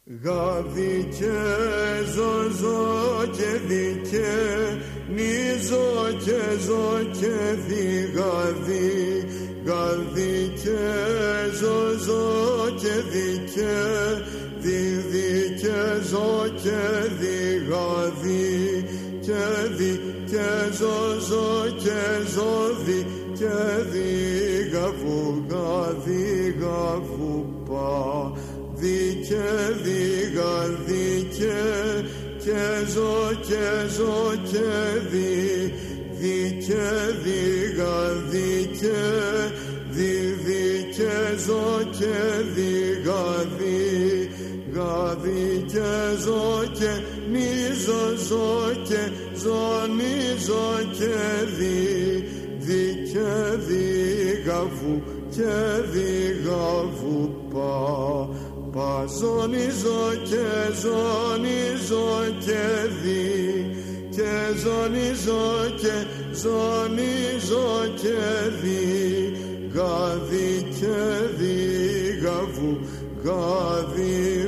Γαδί και ζω και δι και νίζω και ζω και δι γαδί. Γαδί και ζω και δι και δι και ζω και δι γαδί. Και δι και ζω και ζω δι και δι γαβού γαδί γαβού πα. Δι και δι γαδί και ζω και δι. Δι και δι γαδί και δι και ζω και δι γαδί. Γαδί και ζω και ζω και νίζω και δι. Δι και δι γαβού και δι γαβού πα. Πα ζωνίζω και δι. Και ζωνίζω και δι. Γαδί και δι γαβού γαδί.